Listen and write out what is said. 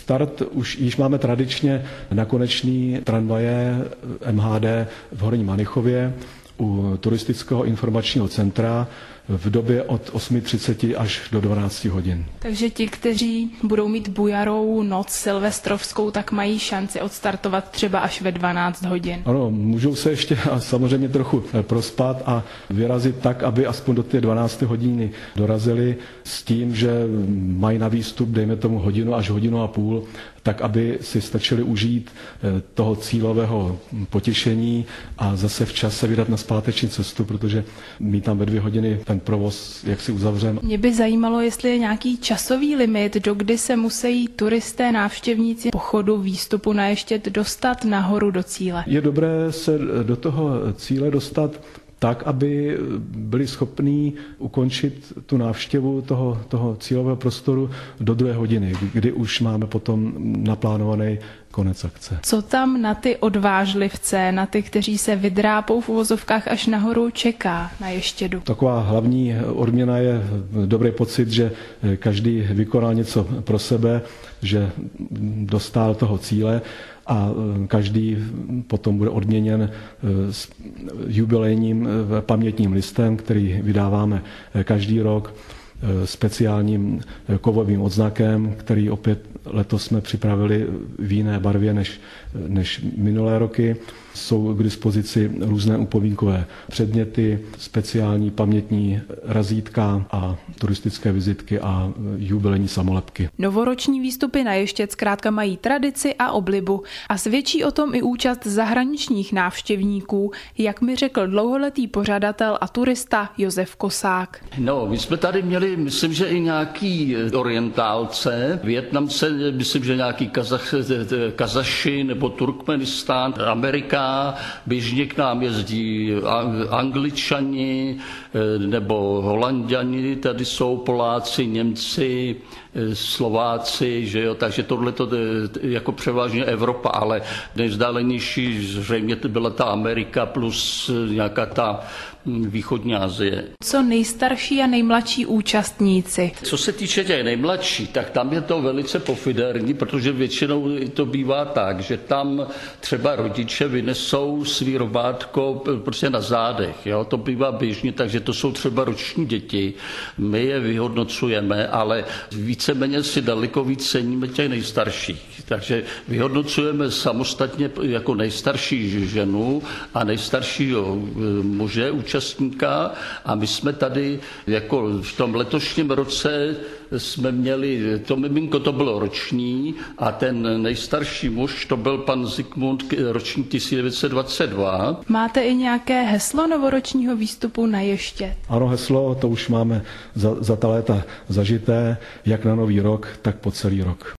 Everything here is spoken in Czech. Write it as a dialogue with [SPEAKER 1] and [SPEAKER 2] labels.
[SPEAKER 1] Start už již máme tradičně na koneční tramvaje MHD v Horním Manichově u turistického informačního centra v době od 8:30 až do 12 hodin.
[SPEAKER 2] Takže ti, kteří budou mít bujarou noc silvestrovskou, tak mají šanci odstartovat třeba až ve 12 hodin.
[SPEAKER 1] Ano, můžou se ještě samozřejmě trochu prospat a vyrazit tak, aby aspoň do té 12 hodiny dorazili s tím, že mají na výstup, dejme tomu hodinu až hodinu a půl, tak aby si stačili užít toho cílového potěšení a zase včas se vydat na zpáteční cestu, protože my tam ve 2 hodiny ten provoz jaksi uzavřeme.
[SPEAKER 2] Mě by zajímalo, jestli je nějaký časový limit, do kdy se musí turisté, návštěvníci pochodu, výstupu na Ještěd dostat nahoru do cíle.
[SPEAKER 1] Je dobré se do toho cíle dostat tak, aby byli schopní ukončit tu návštěvu toho cílového prostoru do 2 hodiny, kdy už máme potom naplánovaný konec akce. Co
[SPEAKER 2] tam na ty odvážlivce, na ty, kteří se vydrápou v uvozovkách až nahoru, čeká na Ještědu?
[SPEAKER 1] Taková hlavní odměna je dobrý pocit, že každý vykonal něco pro sebe, že dostál toho cíle a každý potom bude odměněn s jubilejním pamětním listem, který vydáváme každý rok, speciálním kovovým odznakem, který opět letos jsme připravili v jiné barvě než minulé roky. Jsou k dispozici různé upomínkové předměty, speciální pamětní razítka a turistické vizitky a jubilejní samolepky.
[SPEAKER 2] Novoroční výstupy na Ještěd zkrátka mají tradici a oblibu a svědčí o tom i účast zahraničních návštěvníků, jak mi řekl dlouholetý pořadatel a turista Josef Kosák.
[SPEAKER 3] No, my jsme tady měli, myslím, že i nějaký orientálce, Vietnamce, myslím, že nějaký Kazaši nebo Turkmenistán, Amerika, běžně k nám jezdí Angličani nebo Holanďani, tady jsou Poláci, Němci, Slováci, že jo, takže tohle to jako převážně Evropa, ale nejvzdálenější zřejmě to byla ta Amerika plus nějaká ta východní Asie.
[SPEAKER 2] Co nejstarší a nejmladší účastníci?
[SPEAKER 3] Co se týče těch nejmladší, tak tam je to velice pofiderní, protože většinou to bývá tak, že tam třeba rodiče vynesou svý robátko prostě na zádech, jo, to bývá běžně, takže to jsou třeba roční děti, my je vyhodnocujeme, ale víceméně si daleko víc ceníme těch nejstarších, takže vyhodnocujeme samostatně jako nejstarší ženu a nejstaršího muže, účastníka a my jsme tady jako v tom letošním roce jsme měli, to miminko to bylo roční a ten nejstarší muž to byl pan Zikmund, ročník 1922.
[SPEAKER 2] Máte i nějaké heslo novoročního výstupu na Ještěd?
[SPEAKER 1] Ano, heslo, to už máme za ta léta zažité, jak na nový rok, tak po celý rok.